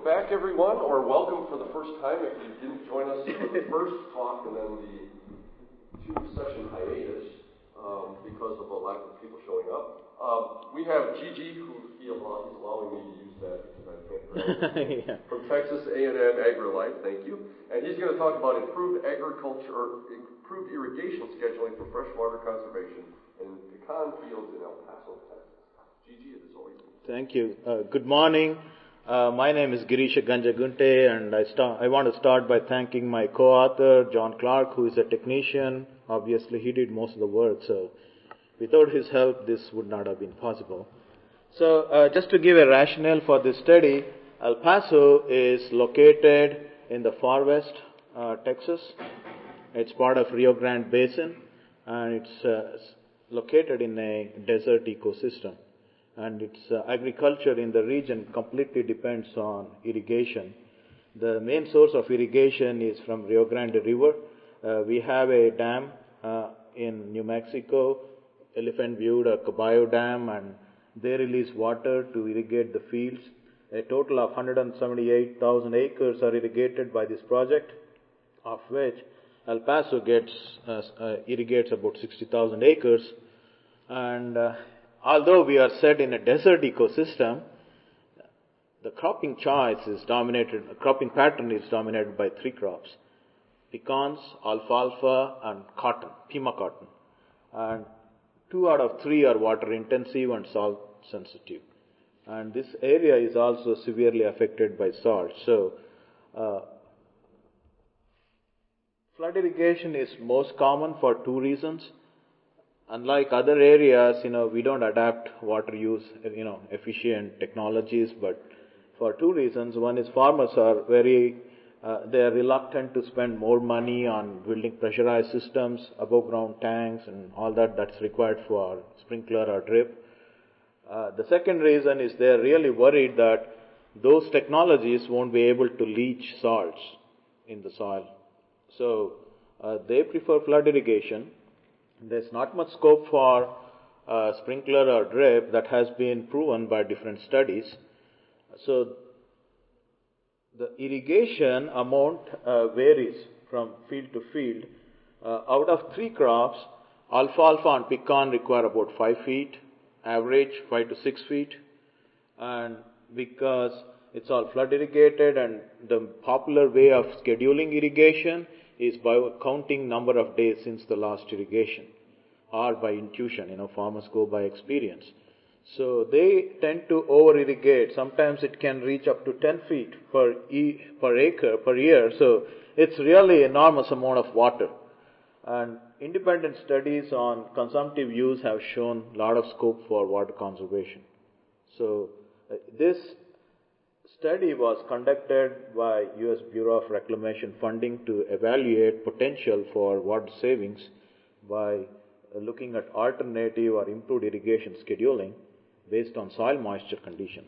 Welcome back, everyone, or welcome for the first time if you didn't join us for the first talk and then the two-session hiatus because of a lack of people showing up. We have Gigi, who he's allowing me to use that because I can't pronounce it, from Texas A&M AgriLife, thank you. And he's going to talk about improved irrigation scheduling for freshwater conservation in pecan fields in El Paso, Texas. Gigi, it is all yours. Thank you. Good morning. My name is Girisha Ganjagunte, and I want to start by thanking my co-author, John Clark, who is a technician. Obviously, he did most of the work, so without his help, this would not have been possible. So, just to give a rationale for this study, El Paso is located in the far west, Texas. It's part of Rio Grande Basin, and it's located in a desert ecosystem. And its agriculture in the region completely depends on irrigation. The main source of irrigation is from Rio Grande River. We have a dam in New Mexico, Elephant Butte or Caballo Dam, and they release water to irrigate the fields. A total of 178,000 acres are irrigated by this project, of which El Paso irrigates about 60,000 acres. And although we are set in a desert ecosystem, the cropping pattern is dominated by three crops: pecans, alfalfa, and cotton, Pima cotton. And 2 out of 3 are water intensive and salt sensitive. And this area is also severely affected by salt. So, flood irrigation is most common for 2 reasons. Unlike other areas, we don't adapt water use, efficient technologies, but for 2 reasons. One is farmers are they are reluctant to spend more money on building pressurized systems, above ground tanks, and all that's required for sprinkler or drip. The second reason is they are really worried that those technologies won't be able to leach salts in the soil. So, they prefer flood irrigation. There's not much scope for sprinkler or drip that has been proven by different studies. So, the irrigation amount varies from field to field. Out of 3 crops, alfalfa and pecan require about 5 feet, average 5 to 6 feet. And because it's all flood irrigated, and the popular way of scheduling irrigation is by counting number of days since the last irrigation, or by intuition. Farmers go by experience. So they tend to over-irrigate. Sometimes it can reach up to 10 feet per acre per year. So it's really enormous amount of water. And independent studies on consumptive use have shown a lot of scope for water conservation. So this study was conducted by U.S. Bureau of Reclamation funding to evaluate potential for water savings by looking at alternative or improved irrigation scheduling based on soil moisture conditions.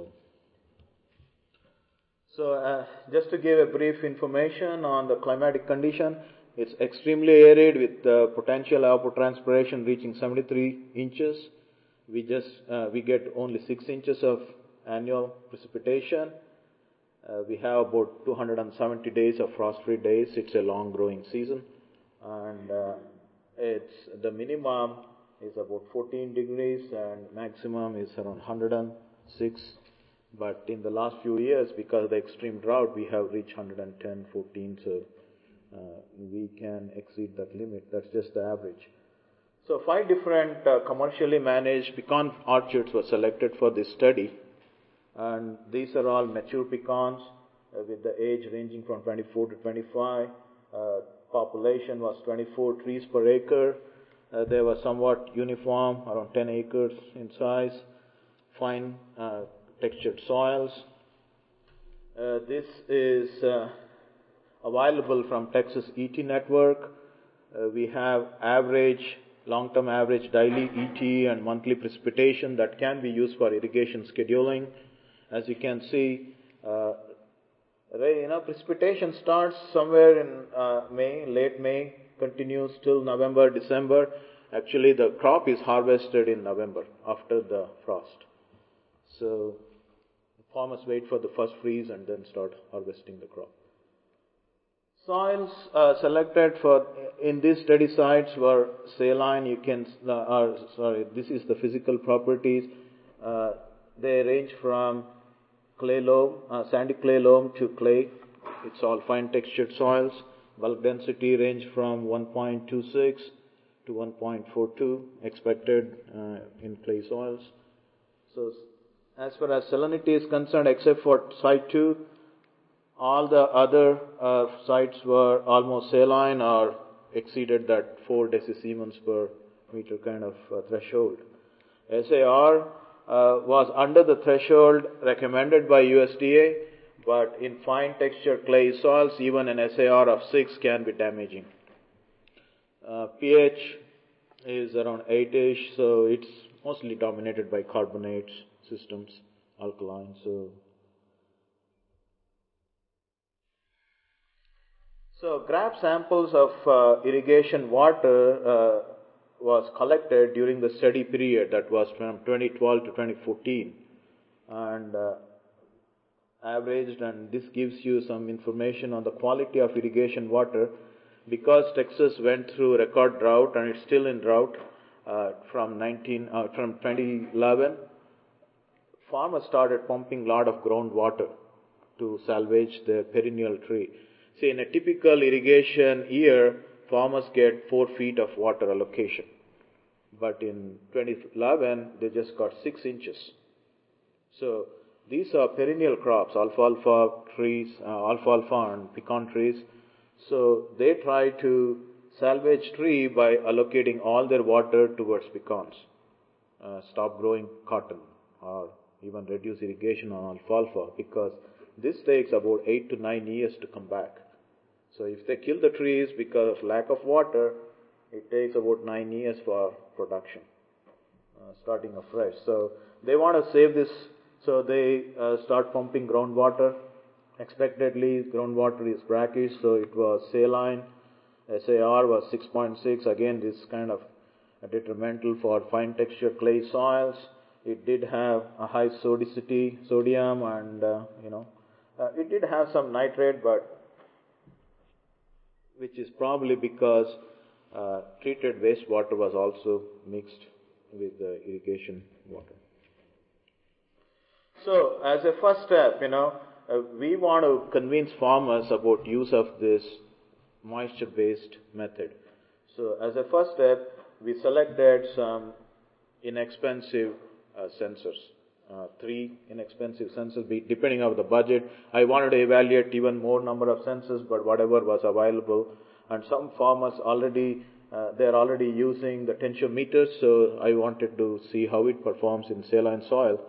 So just to give a brief information on the climatic condition, it's extremely arid with potential evapotranspiration reaching 73 inches. We get only 6 inches of annual precipitation. We have about 270 days of frost-free days. It's a long growing season, and the minimum is about 14 degrees and maximum is around 106. But in the last few years, because of the extreme drought, we have reached 110, 14. So we can exceed that limit. That's just the average. So 5 different commercially managed pecan orchards were selected for this study. And these are all mature pecans with the age ranging from 24 to 25. Population was 24 trees per acre. They were somewhat uniform, around 10 acres in size. Fine textured soils. This is available from Texas ET network. We have long-term average daily ET and monthly precipitation that can be used for irrigation scheduling. As you can see, precipitation starts somewhere in May, late May, continues till November, December. Actually, the crop is harvested in November after the frost. So farmers wait for the first freeze and then start harvesting the crop. Soils selected for in these study sites were saline. This is the physical properties. They range from clay loam, sandy clay loam to clay. It's all fine textured soils. Bulk density range from 1.26 to 1.42 expected in clay soils. So, as far as salinity is concerned, except for site 2, all the other sites were almost saline or exceeded that 4 decisiemens per meter kind of threshold. SAR was under the threshold recommended by USDA, but in fine texture clay soils, even an SAR of 6 can be damaging. pH is around 8-ish, so it's mostly dominated by carbonates systems, alkaline. So graph samples of irrigation water was collected during the study period, that was from 2012 to 2014, and averaged, and this gives you some information on the quality of irrigation water. Because Texas went through record drought and it's still in drought from 2011, farmers started pumping a lot of groundwater to salvage their perennial tree. See, in a typical irrigation year, farmers get 4 feet of water allocation. But in 2011, they just got 6 inches. So these are perennial crops, alfalfa trees, alfalfa and pecan trees. So they try to salvage tree by allocating all their water towards pecans. Stop growing cotton or even reduce irrigation on alfalfa, because this takes about 8 to 9 years to come back. So if they kill the trees because of lack of water, it takes about 9 years for production, starting afresh. So they want to save this, so they start pumping groundwater. Expectedly, groundwater is brackish, so it was saline. SAR was 6.6. Again, this kind of detrimental for fine texture clay soils. It did have a high sodium, and it did have some nitrate, but which is probably because treated wastewater was also mixed with the irrigation water. So, as a first step, we want to convince farmers about use of this moisture-based method. So, as a first step, we selected some inexpensive sensors, 3 inexpensive sensors, depending on the budget. I wanted to evaluate even more number of sensors, but whatever was available. And some farmers they're already using the tensiometers, so I wanted to see how it performs in saline soil.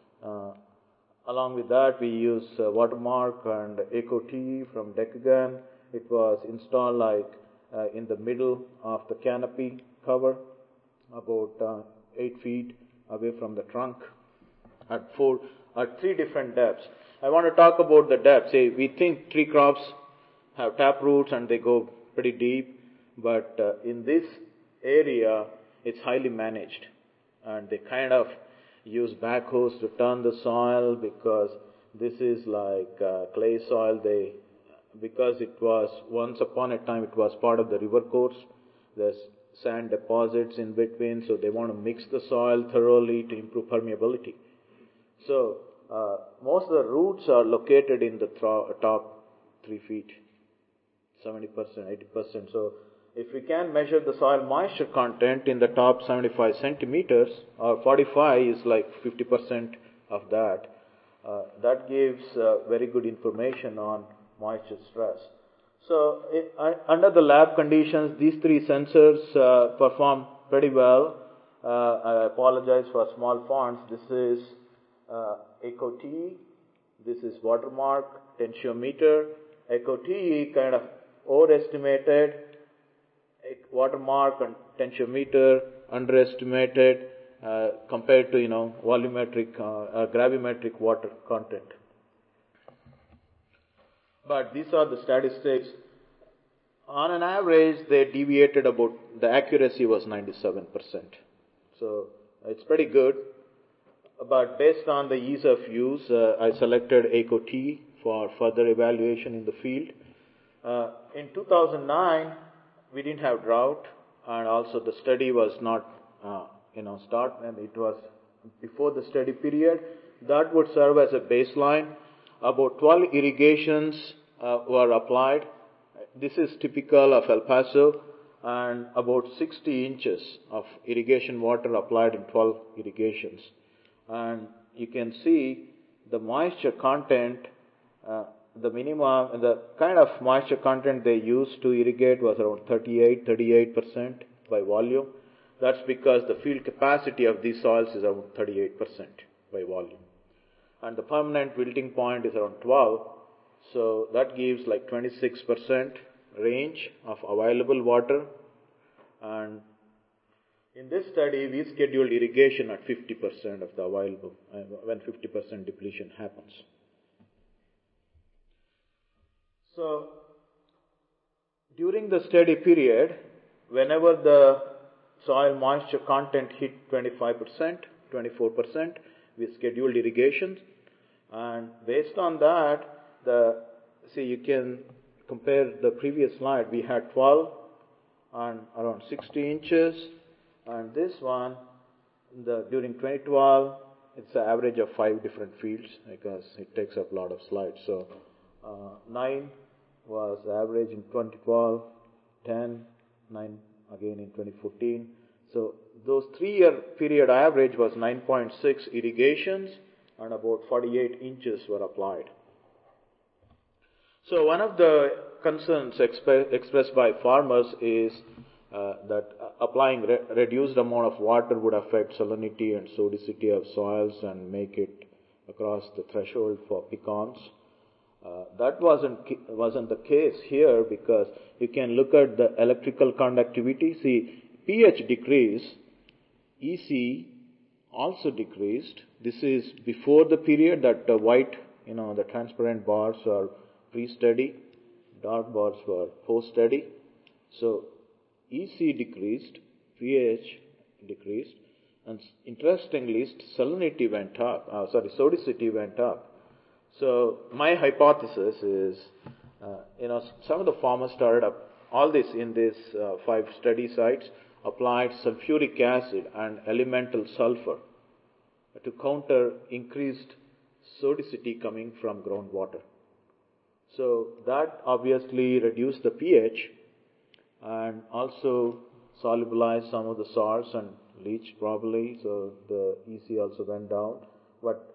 Along with that, we use Watermark and EcoTE from Decagon. It was installed in the middle of the canopy cover, about 8 feet away from the trunk, at 3 different depths. I want to talk about the depth. Say, we think tree crops have tap roots and they go pretty deep, but in this area, it's highly managed, and they kind of use backhoes to turn the soil, because this is like clay soil. Because it was once upon a time, it was part of the river course. There's sand deposits in between, so they want to mix the soil thoroughly to improve permeability. So most of the roots are located in the top 3 feet, 70%, 80%. So if we can measure the soil moisture content in the top 75 centimeters, or 45 is like 50% of that, that gives very good information on moisture stress. So under the lab conditions, these 3 sensors perform pretty well. I apologize for small fonts. This is EcoTE, this is Watermark, tensiometer. EcoTE kind of overestimated, Watermark and tensiometer underestimated compared to volumetric, gravimetric water content. But these are the statistics. On an average, they deviated the accuracy was 97%. So it's pretty good. but based on the ease of use, I selected ACO-T for further evaluation in the field. In 2009, we didn't have drought, and also the study was not, start, and it was before the study period. That would serve as a baseline. About 12 irrigations were applied. This is typical of El Paso, and about 60 inches of irrigation water applied in 12 irrigations. And you can see the moisture content, the minimum, the kind of moisture content they used to irrigate was around 38% by volume. That's because the field capacity of these soils is around 38% by volume. And the permanent wilting point is around 12. So that gives like 26% range of available water. And in this study, we scheduled irrigation at 50% of the available, when 50% depletion happens. So, during the study period, whenever the soil moisture content hit 25%, 24%, we scheduled irrigations. And based on that, you can compare the previous slide. We had 12 and around 60 inches. And this one, during 2012, it's an average of 5 different fields because it takes up a lot of slides. So 9 was average in 2012, 10, 9 again in 2014. So those 3-year period average was 9.6 irrigations and about 48 inches were applied. So one of the concerns expressed by farmers is that applying reduced amount of water would affect salinity and sodicity of soils and make it across the threshold for pecans. That wasn't the case here because you can look at the electrical conductivity. See, pH decrease, EC also decreased. This is before the period that the white, the transparent bars are pre-study, dark bars were post-study. So EC decreased, pH decreased, and interestingly, salinity went up. Sodicity went up. So my hypothesis is, some of the farmers started up all this in these 5 study sites, applied sulfuric acid and elemental sulfur to counter increased sodicity coming from groundwater. So that obviously reduced the pH and also solubilized some of the salts and leached probably, so the EC also went down. But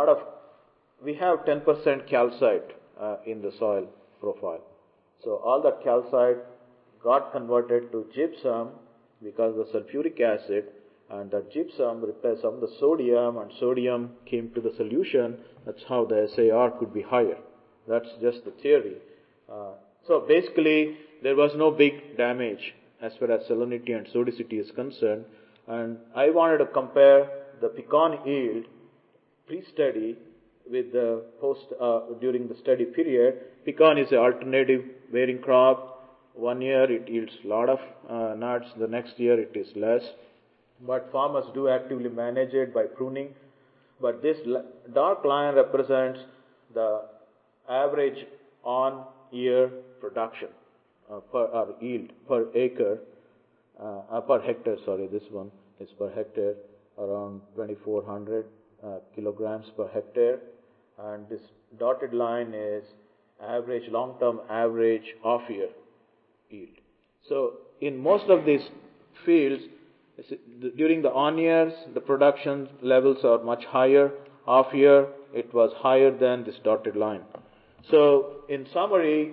we have 10% calcite in the soil profile. So all that calcite got converted to gypsum because of the sulfuric acid, and that gypsum replaced some of the sodium, and sodium came to the solution. That's how the SAR could be higher. That's just the theory. So basically, there was no big damage as far as salinity and sodicity is concerned. And I wanted to compare the pecan yield pre-study with the during the study period. Pecan is an alternative bearing crop. 1 year it yields a lot of nuts. The next year it is less. But farmers do actively manage it by pruning. But this dark line represents the average on-year production or yield per acre, per hectare. This one is per hectare, around 2,400 kilograms per hectare. And this dotted line is average, long-term average off-year yield. So in most of these fields, during the on years, the production levels are much higher. Off year, it was higher than this dotted line. So in summary,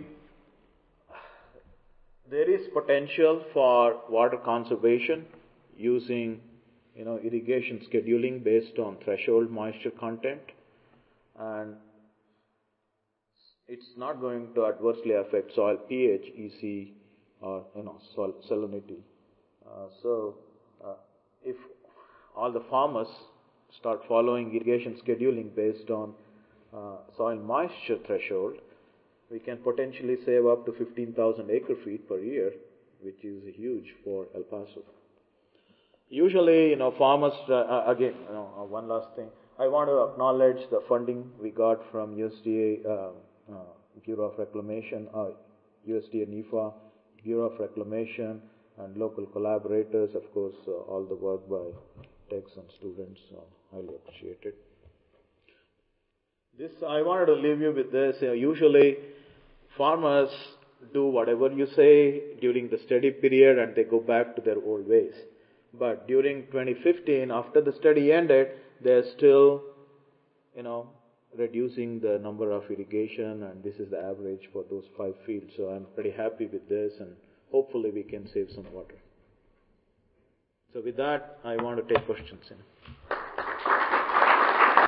there is potential for water conservation using, irrigation scheduling based on threshold moisture content, and it's not going to adversely affect soil pH, EC, or soil salinity. If all the farmers start following irrigation scheduling based on soil moisture threshold, we can potentially save up to 15,000 acre-feet per year, which is huge for El Paso. Usually, farmers, again, one last thing. I want to acknowledge the funding we got from USDA Bureau of Reclamation, USDA NIFA, Bureau of Reclamation, and local collaborators, of course, all the work by techs and students, highly appreciated. I wanted to leave you with this. Usually, farmers do whatever you say during the study period and they go back to their old ways. But during 2015, after the study ended, they're still, reducing the number of irrigation, and this is the average for those 5 fields. So I'm pretty happy with this, and hopefully we can save some water. So with that, I want to take questions.